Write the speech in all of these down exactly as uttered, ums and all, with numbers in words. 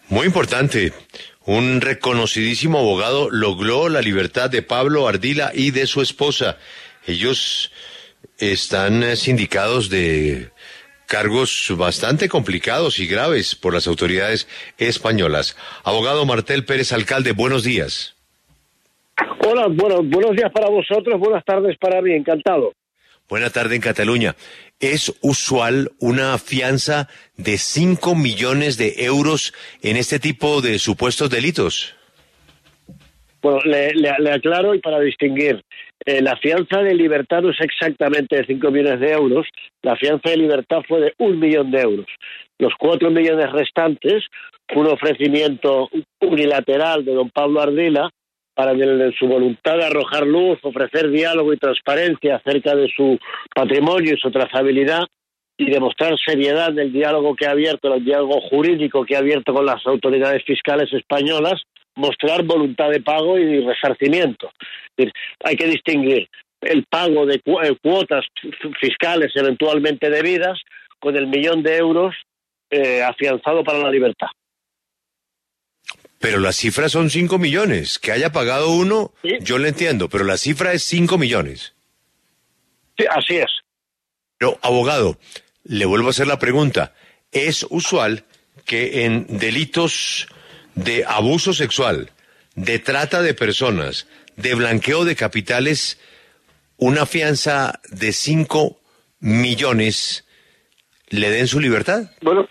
Muy importante. Un reconocidísimo abogado logró la libertad de Pablo Ardila y de su esposa. Ellos están sindicados de cargos bastante complicados y graves por las autoridades españolas. Abogado Martel Pérez, alcalde, buenos días. Hola, bueno, buenos días para vosotros, buenas tardes para mí, encantado. Buena tarde en Cataluña. ¿Es usual una fianza de cinco millones de euros en este tipo de supuestos delitos? Bueno, le, le, le aclaro y para distinguir, eh, la fianza de libertad no es exactamente de cinco millones de euros, la fianza de libertad fue de un millón de euros. Los cuatro millones restantes fue un ofrecimiento unilateral de don Pablo Ardila para que en su voluntad de arrojar luz, ofrecer diálogo y transparencia acerca de su patrimonio y su trazabilidad y demostrar seriedad en el diálogo que ha abierto, el diálogo jurídico que ha abierto con las autoridades fiscales españolas, mostrar voluntad de pago y resarcimiento. Es decir, hay que distinguir el pago de cu cuotas fiscales eventualmente debidas con el millón de euros eh, afianzado para la libertad. Pero las cifras son cinco millones. Que haya pagado uno, ¿sí? Yo lo entiendo, pero la cifra es cinco millones. Sí, así es. Pero, abogado, le vuelvo a hacer la pregunta. ¿Es usual que en delitos de abuso sexual, de trata de personas, de blanqueo de capitales, una fianza de cinco millones le den su libertad? Bueno,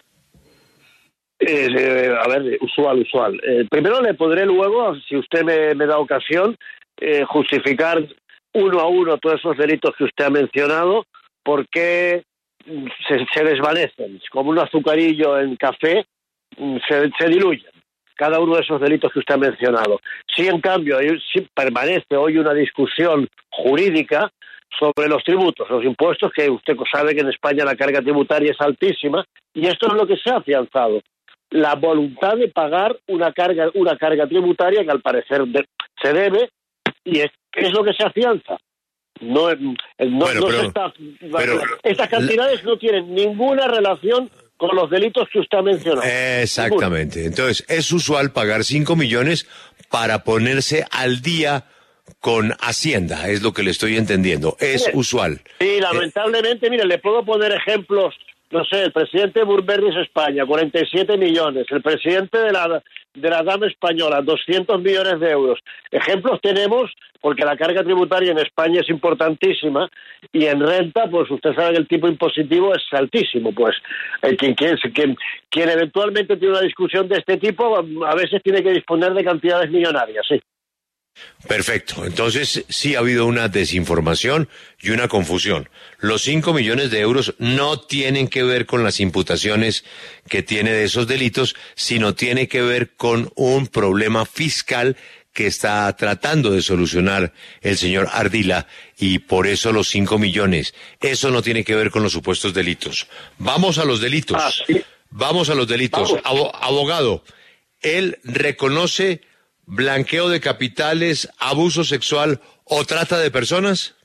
eh, eh, a ver, usual, usual. Eh, primero le podré luego, si usted me, me da ocasión, eh, justificar uno a uno todos esos delitos que usted ha mencionado, porque se, se desvanecen, como un azucarillo en café, se, se diluyen cada uno de esos delitos que usted ha mencionado. Si en cambio si permanece hoy una discusión jurídica sobre los tributos, los impuestos, que usted sabe que en España la carga tributaria es altísima, y esto es lo que se ha afianzado, la voluntad de pagar una carga una carga tributaria que al parecer de, se debe, y es, es lo que se afianza. No, no, bueno, no pero, se está, pero, estas cantidades la, no tienen ninguna relación con los delitos que usted ha mencionado. Exactamente. Ninguna. Entonces, es usual pagar cinco millones para ponerse al día con Hacienda, es lo que le estoy entendiendo. Es mire, usual. Sí, lamentablemente, eh, mire, le puedo poner ejemplos. No sé, el presidente de Burberry España, cuarenta y siete millones. El presidente de la, de la Dama Española, doscientos millones de euros. Ejemplos tenemos, porque la carga tributaria en España es importantísima, y en renta, pues usted sabe que el tipo impositivo es altísimo. Pues eh, quien, quien, quien, quien eventualmente tiene una discusión de este tipo, a veces tiene que disponer de cantidades millonarias, sí. Perfecto. Entonces, sí ha habido una desinformación y una confusión. Los cinco millones de euros no tienen que ver con las imputaciones que tiene de esos delitos, sino tiene que ver con un problema fiscal que está tratando de solucionar el señor Ardila, y por eso los cinco millones. Eso no tiene que ver con los supuestos delitos. Vamos a los delitos. Ah, sí. Vamos a los delitos. Abo- abogado, él reconoce blanqueo de capitales, abuso sexual o trata de personas.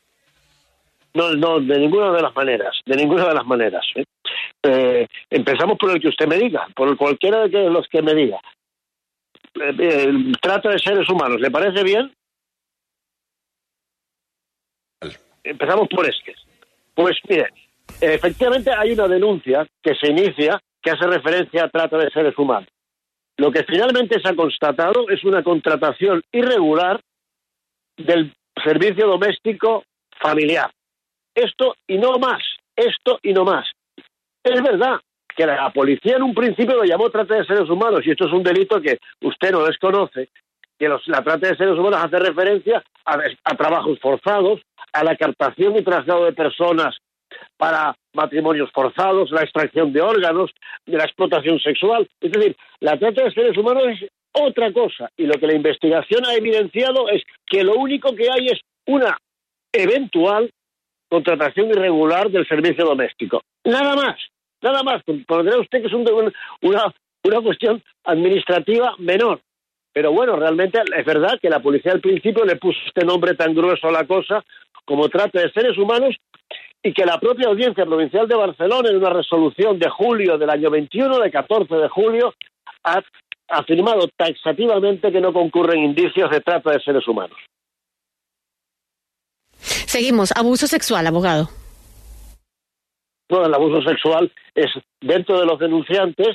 No, no, de ninguna de las maneras, de ninguna de las maneras. ¿eh? Eh, empezamos por el que usted me diga, por cualquiera de los que me diga. Eh, eh, trata de seres humanos, ¿le parece bien? Empezamos por este. Pues mire, efectivamente hay una denuncia que se inicia que hace referencia a trata de seres humanos. Lo que finalmente se ha constatado es una contratación irregular del servicio doméstico familiar. Esto y no más, esto y no más. Es verdad que la policía en un principio lo llamó trata de seres humanos, y esto es un delito que usted no desconoce, que los, la trata de seres humanos hace referencia a, a trabajos forzados, a la captación y traslado de personas para matrimonios forzados, la extracción de órganos, de la explotación sexual. Es decir, la trata de seres humanos es otra cosa, y lo que la investigación ha evidenciado es que lo único que hay es una eventual contratación irregular del servicio doméstico. Nada más, nada más. Podrá usted que es un, una, una cuestión administrativa menor. Pero bueno, realmente es verdad que la policía al principio le puso este nombre tan grueso a la cosa como trata de seres humanos, y que la propia Audiencia Provincial de Barcelona, en una resolución de julio del año veintiuno, de catorce de julio, ha afirmado taxativamente que no concurren indicios de trata de seres humanos. Seguimos. Abuso sexual, abogado. Bueno, el abuso sexual es, dentro de los denunciantes,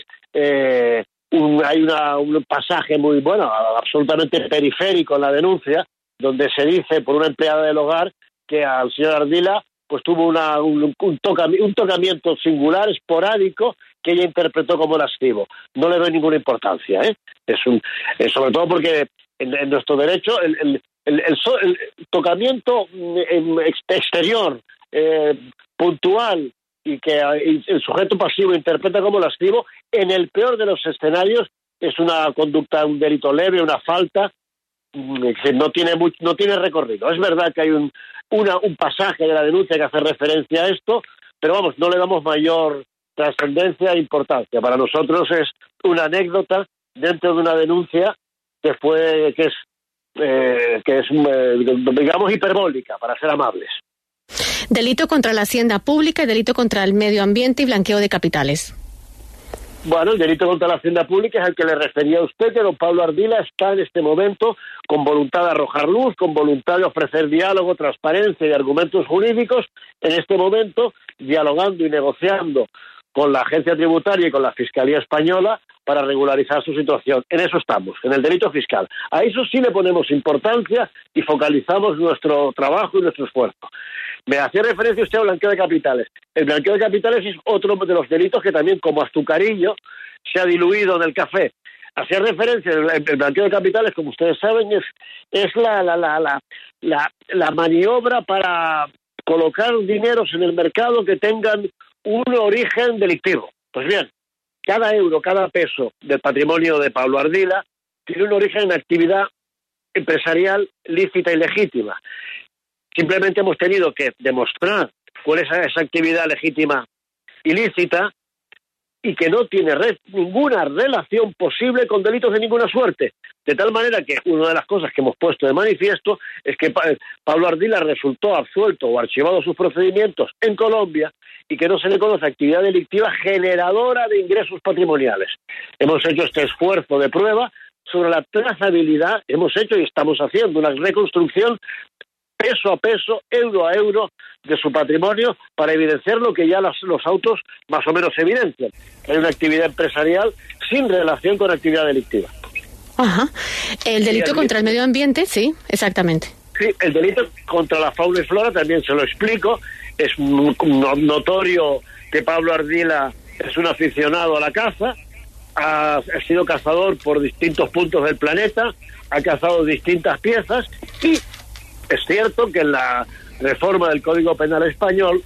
eh, un, hay una, un pasaje muy, bueno, absolutamente periférico en la denuncia, donde se dice por una empleada del hogar que al señor Ardila pues tuvo una, un, un, tocami, un tocamiento singular, esporádico, que ella interpretó como lascivo. No le doy ninguna importancia, ¿eh? Es un, es sobre todo porque en, en nuestro derecho el, el, el, el, el tocamiento exterior, eh, puntual, y que el sujeto pasivo interpreta como lascivo, en el peor de los escenarios es una conducta, un delito leve, una falta, que no tiene mucho, no tiene recorrido. Es verdad que hay un, una, un pasaje de la denuncia que hace referencia a esto, pero vamos, no le damos mayor trascendencia e importancia. Para nosotros es una anécdota dentro de una denuncia que fue, que es, eh, que es, eh, digamos, hiperbólica, para ser amables. Delito contra la hacienda pública y delito contra el medio ambiente y blanqueo de capitales. Bueno, el delito contra la hacienda pública es al que le refería a usted, que don Pablo Ardila está en este momento con voluntad de arrojar luz, con voluntad de ofrecer diálogo, transparencia y argumentos jurídicos, en este momento dialogando y negociando con la agencia tributaria y con la Fiscalía Española para regularizar su situación. En eso estamos, en el delito fiscal. A eso sí le ponemos importancia y focalizamos nuestro trabajo y nuestro esfuerzo. Me hacía referencia usted al blanqueo de capitales. El blanqueo de capitales es otro de los delitos que también, como azucarillo, se ha diluido en el café. Hacía referencia, el, el blanqueo de capitales, como ustedes saben, es, es la, la, la, la, la, la maniobra para colocar dineros en el mercado que tengan un origen delictivo. Pues bien, cada euro, cada peso del patrimonio de Pablo Ardila tiene un origen en actividad empresarial lícita y legítima. Simplemente hemos tenido que demostrar cuál es esa actividad legítima y lícita y que no tiene red, ninguna relación posible con delitos de ninguna suerte. De tal manera que una de las cosas que hemos puesto de manifiesto es que Pablo Ardila resultó absuelto o archivado sus procedimientos en Colombia y que no se le conoce actividad delictiva generadora de ingresos patrimoniales. Hemos hecho este esfuerzo de prueba sobre la trazabilidad, hemos hecho y estamos haciendo una reconstrucción peso a peso, euro a euro de su patrimonio para evidenciar lo que ya los, los autos más o menos evidencian. Hay una actividad empresarial sin relación con actividad delictiva. Ajá. El delito el contra el medio ambiente, sí, exactamente. Sí, el delito contra la fauna y flora también se lo explico. Es notorio que Pablo Ardila es un aficionado a la caza, ha, ha sido cazador por distintos puntos del planeta, ha cazado distintas piezas y es cierto que en la reforma del Código Penal español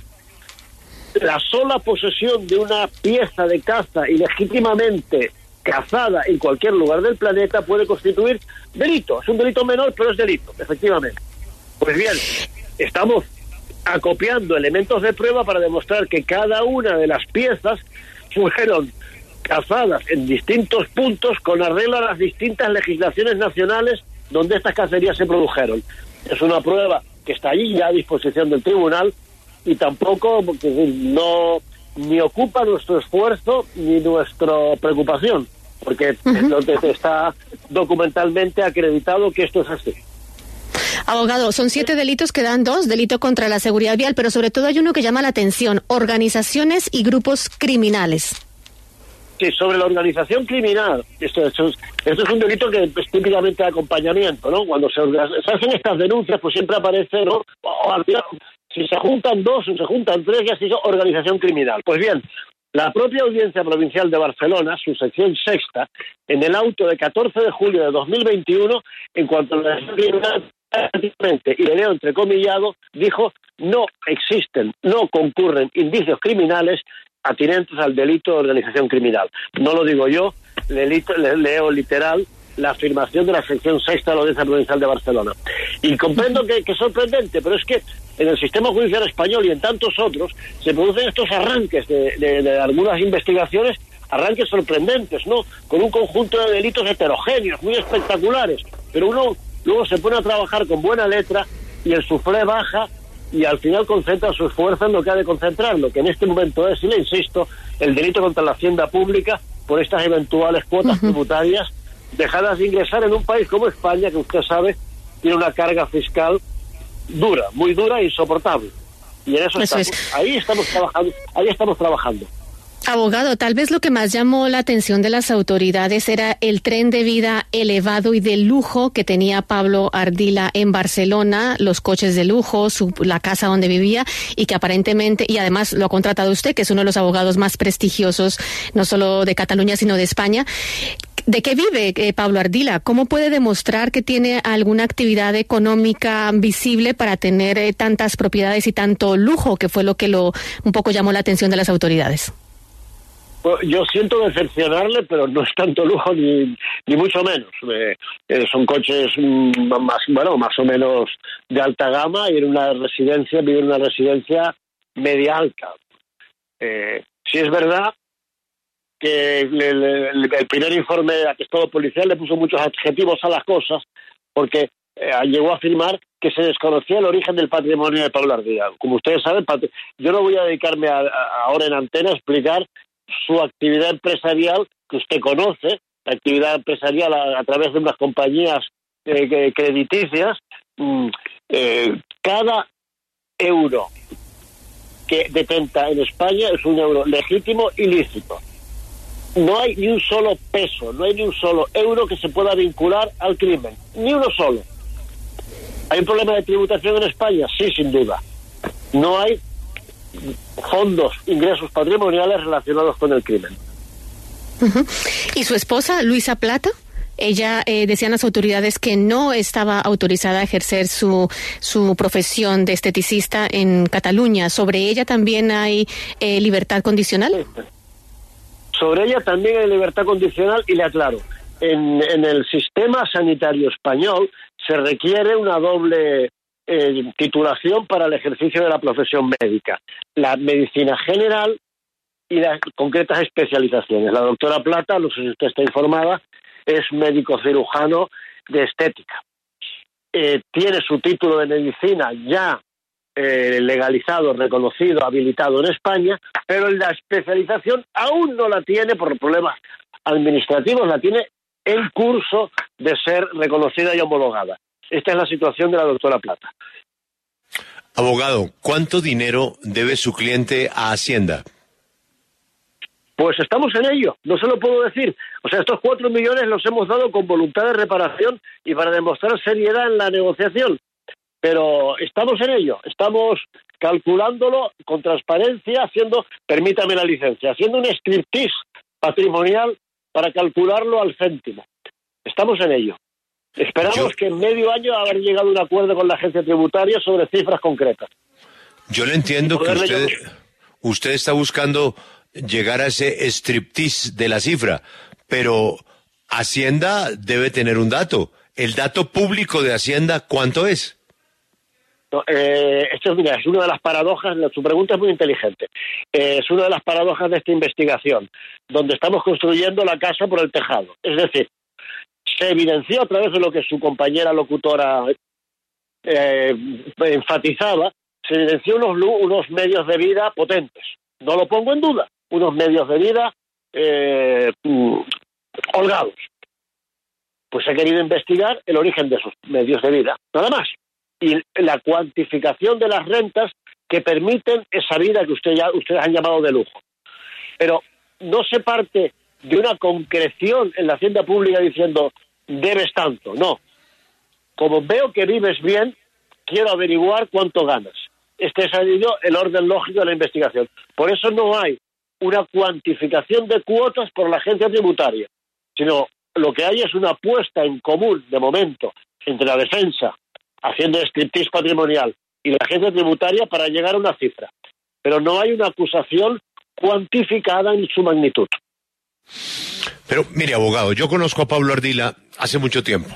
la sola posesión de una pieza de caza ilegítimamente cazada en cualquier lugar del planeta puede constituir delito. Es un delito menor, pero es delito, efectivamente. Pues bien, estamos acopiando elementos de prueba para demostrar que cada una de las piezas fueron cazadas en distintos puntos con arreglo a las distintas legislaciones nacionales donde estas cacerías se produjeron. Es una prueba que está allí ya a disposición del tribunal y tampoco no ni ocupa nuestro esfuerzo ni nuestra preocupación, porque uh-huh. está documentalmente acreditado que esto es así. Abogado, son siete delitos, quedan dos, delito contra la seguridad vial, pero sobre todo hay uno que llama la atención, organizaciones y grupos criminales. Sí, sobre la organización criminal, esto, esto, es, esto es un delito que es típicamente de acompañamiento, ¿no? Cuando se, se hacen estas denuncias, pues siempre aparece, ¿no? O al final, si se juntan dos o se juntan tres, ya se hizo organización criminal. Pues bien, la propia Audiencia Provincial de Barcelona, su sección sexta, en el auto de catorce de julio de dos mil veintiuno, en cuanto a la criminal, y le leo entrecomillado, dijo: no existen, no concurren indicios criminales atinentes al delito de organización criminal. No lo digo yo, le, le leo literal la afirmación de la sección sexta de la Audiencia Provincial de Barcelona. Y comprendo que, que es sorprendente, pero es que en el sistema judicial español y en tantos otros se producen estos arranques de, de, de algunas investigaciones, arranques sorprendentes, ¿no? Con un conjunto de delitos heterogéneos, muy espectaculares, pero uno luego se pone a trabajar con buena letra y el suflé baja y al final concentra su esfuerzo en lo que ha de concentrar, lo que en este momento es, y le insisto, el delito contra la hacienda pública por estas eventuales cuotas uh-huh. tributarias dejadas de ingresar en un país como España, que usted sabe, tiene una carga fiscal dura, muy dura e insoportable. Y en eso, eso estamos. Es. Ahí estamos trabajando, ahí estamos trabajando. Abogado, tal vez lo que más llamó la atención de las autoridades era el tren de vida elevado y de lujo que tenía Pablo Ardila en Barcelona, los coches de lujo, su, la casa donde vivía y que aparentemente, y además lo ha contratado usted, que es uno de los abogados más prestigiosos, no solo de Cataluña, sino de España. ¿De qué vive eh, Pablo Ardila? ¿Cómo puede demostrar que tiene alguna actividad económica visible para tener eh, tantas propiedades y tanto lujo, que fue lo que lo un poco llamó la atención de las autoridades? Pues yo siento decepcionarle, pero no es tanto lujo ni ni mucho menos. Eh, eh, son coches más, bueno, más o menos de alta gama y en una residencia, vive en una residencia media alta. Eh, si es verdad que le, le, el primer informe de atestado policial le puso muchos adjetivos a las cosas, porque eh, llegó a afirmar que se desconocía el origen del patrimonio de Pablo Ardila. Como ustedes saben, yo no voy a dedicarme a, a, ahora en antena a explicar su actividad empresarial, que usted conoce, la actividad empresarial a, a través de unas compañías eh, crediticias. Mm, eh, cada euro que detenta en España es un euro legítimo y lícito. No hay ni un solo peso, no hay ni un solo euro que se pueda vincular al crimen, ni uno solo. ¿Hay un problema de tributación en España? Sí, sin duda. No hay fondos, ingresos patrimoniales relacionados con el crimen. Uh-huh. ¿Y su esposa, Luisa Plata? Ella, eh, decían las autoridades que no estaba autorizada a ejercer su su profesión de esteticista en Cataluña. ¿Sobre ella también hay eh, libertad condicional? Sobre ella también hay libertad condicional, y le aclaro, en, en el sistema sanitario español se requiere una doble eh, titulación para el ejercicio de la profesión médica, la medicina general y las concretas especializaciones. La doctora Plata, no sé si usted está informada, es médico cirujano de estética. Eh, tiene su título de medicina ya eh, legalizado, reconocido, habilitado en España, pero la especialización aún no la tiene por problemas administrativos, la tiene en curso de ser reconocida y homologada. Esta es la situación de la doctora Plata. Abogado, ¿cuánto dinero debe su cliente a Hacienda? Pues estamos en ello, no se lo puedo decir. O sea, estos cuatro millones los hemos dado con voluntad de reparación y para demostrar seriedad en la negociación. Pero estamos en ello, estamos calculándolo con transparencia, haciendo, permítame la licencia, haciendo un striptease patrimonial para calcularlo al céntimo. Estamos en ello. Esperamos yo, que en medio año haber llegado a un acuerdo con la agencia tributaria sobre cifras concretas. Yo le entiendo que usted, usted está buscando llegar a ese striptease de la cifra, pero Hacienda debe tener un dato. ¿El dato público de Hacienda cuánto es? No, eh, esto mira, es una de las paradojas, su pregunta es muy inteligente, eh, es una de las paradojas de esta investigación, donde estamos construyendo la casa por el tejado. Es decir, se evidenció a través de lo que su compañera locutora eh, enfatizaba, se evidenció unos, unos medios de vida potentes. No lo pongo en duda, unos medios de vida eh, holgados. Pues he querido investigar el origen de esos medios de vida, nada más. Y la cuantificación de las rentas que permiten esa vida que usted ya, ustedes han llamado de lujo. Pero no se parte de una concreción en la hacienda pública diciendo debes tanto, no. Como veo que vives bien, quiero averiguar cuánto ganas. Este es el orden lógico de la investigación. Por eso no hay una cuantificación de cuotas por la agencia tributaria, sino lo que hay es una apuesta en común, de momento, entre la defensa, haciendo striptease patrimonial, y la agencia tributaria para llegar a una cifra. Pero no hay una acusación cuantificada en su magnitud. Pero, mire, abogado, yo conozco a Pablo Ardila hace mucho tiempo.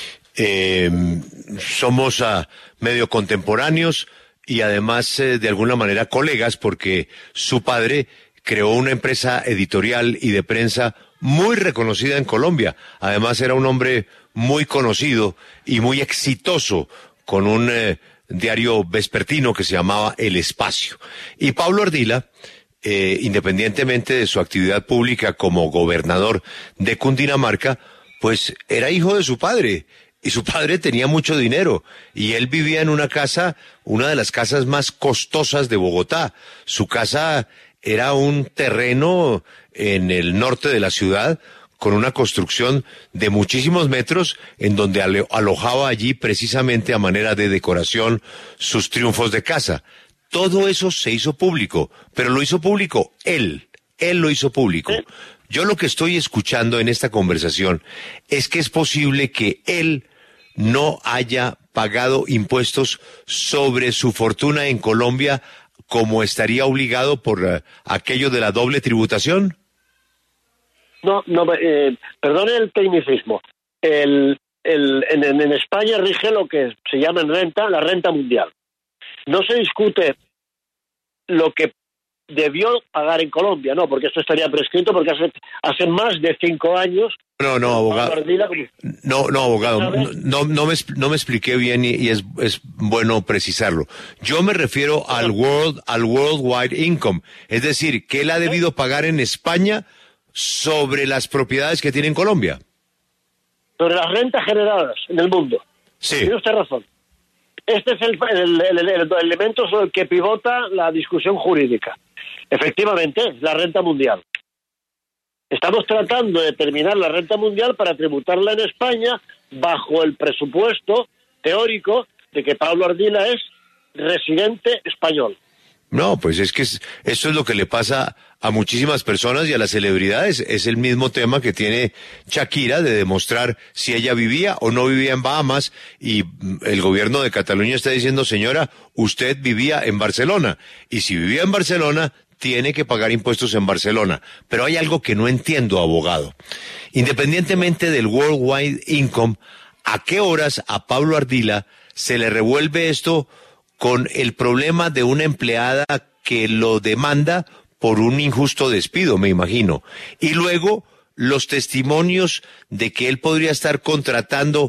Eh, somos uh, medio contemporáneos y además, eh, de alguna manera, colegas, porque su padre creó una empresa editorial y de prensa muy reconocida en Colombia. Además, era un hombre muy conocido y muy exitoso con un eh, diario vespertino que se llamaba El Espacio. Y Pablo Ardila eh, independientemente de su actividad pública como gobernador de Cundinamarca, pues era hijo de su padre. Y su padre tenía mucho dinero y él vivía en una casa, una de las casas más costosas de Bogotá. Su casa era un terreno en el norte de la ciudad con una construcción de muchísimos metros en donde alo- alojaba allí precisamente a manera de decoración sus triunfos de caza. Todo eso se hizo público, pero lo hizo público él, él lo hizo público. Yo lo que estoy escuchando en esta conversación es que es posible que él no haya pagado impuestos sobre su fortuna en Colombia como estaría obligado por uh, aquello de la doble tributación. No, no, eh, perdone el tecnicismo. El, el, en, en España rige lo que se llama en renta la renta mundial. No se discute lo que debió pagar en Colombia, no, porque esto estaría prescrito porque hace, hace más de cinco años. No, no, abogado. No, no, abogado. No, no, no, me, no me expliqué bien y, y es, es bueno precisarlo. Yo me refiero al world, al worldwide income, es decir, que él ha debido pagar en España sobre las propiedades que tiene en Colombia. Sobre las rentas generadas en el mundo. Sí. Tiene usted razón. Este es el, el, el, el, el elemento sobre el que pivota la discusión jurídica. Efectivamente, la renta mundial. Estamos tratando de determinar la renta mundial para tributarla en España bajo el presupuesto teórico de que Pablo Ardila es residente español. No, pues es que es, eso es lo que le pasa a muchísimas personas y a las celebridades. Es el mismo tema que tiene Shakira de demostrar si ella vivía o no vivía en Bahamas y el gobierno de Cataluña está diciendo, señora, usted vivía en Barcelona y si vivía en Barcelona tiene que pagar impuestos en Barcelona. Pero hay algo que no entiendo, abogado. Independientemente del worldwide income, ¿a qué horas a Pablo Ardila se le revuelve esto con el problema de una empleada que lo demanda por un injusto despido, me imagino? Y luego los testimonios de que él podría estar contratando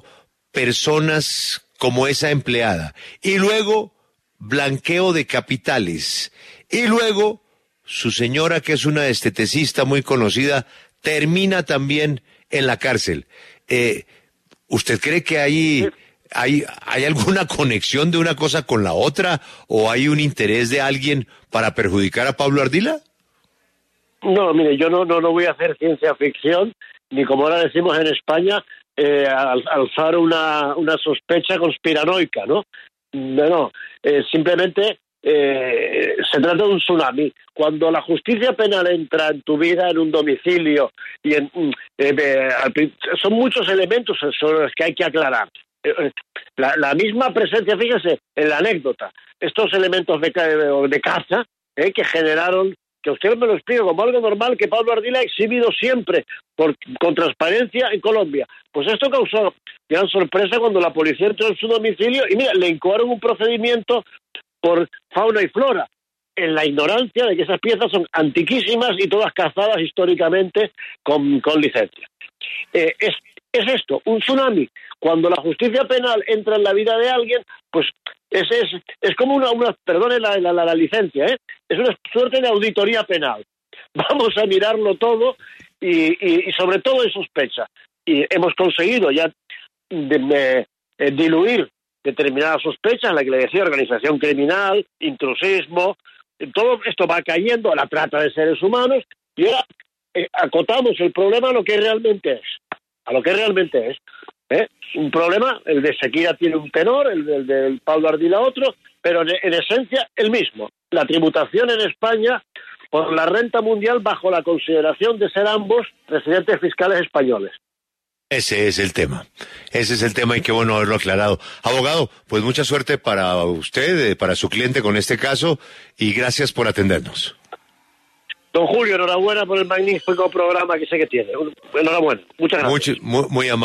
personas como esa empleada. Y luego blanqueo de capitales. Y luego su señora, que es una esteticista muy conocida, termina también en la cárcel. Eh, ¿Usted cree que hay... ¿Hay, ¿Hay alguna conexión de una cosa con la otra o hay un interés de alguien para perjudicar a Pablo Ardila? No, mire, yo no, no, no voy a hacer ciencia ficción, ni como ahora decimos en España, eh, al, alzar una, una sospecha conspiranoica, ¿no? No, no, eh, simplemente eh, se trata de un tsunami. Cuando la justicia penal entra en tu vida, en un domicilio, y en, eh, eh, son muchos elementos sobre los que hay que aclarar. La, la misma presencia, fíjese, en la anécdota, estos elementos de, de caza eh, que generaron, que usted me lo explica como algo normal que Pablo Ardila ha exhibido siempre por, con transparencia en Colombia. Pues esto causó gran sorpresa cuando la policía entró en su domicilio y mira, le incoaron un procedimiento por fauna y flora, en la ignorancia de que esas piezas son antiquísimas y todas cazadas históricamente con, con licencia. Eh, es Es esto, un tsunami. Cuando la justicia penal entra en la vida de alguien, pues es, es, es como una, una perdone la, la, la, la licencia, ¿eh? Es una suerte de auditoría penal. Vamos a mirarlo todo y, y, y sobre todo en sospecha. Y hemos conseguido ya de, de, de diluir determinadas sospechas, la que le decía organización criminal, intrusismo, todo esto va cayendo a la trata de seres humanos y ahora eh, acotamos el problema a lo que realmente es. A lo que realmente es. ¿eh? Un problema, el de Shakira tiene un tenor, el del de Pablo Ardila otro, pero en, en esencia el mismo. La tributación en España por la renta mundial bajo la consideración de ser ambos residentes fiscales españoles. Ese es el tema. Ese es el tema y qué bueno haberlo aclarado. Abogado, pues mucha suerte para usted, para su cliente con este caso y gracias por atendernos. Don Julio, enhorabuena por el magnífico programa que sé que tiene. Enhorabuena. Muchas gracias. Mucho, muy, muy amable.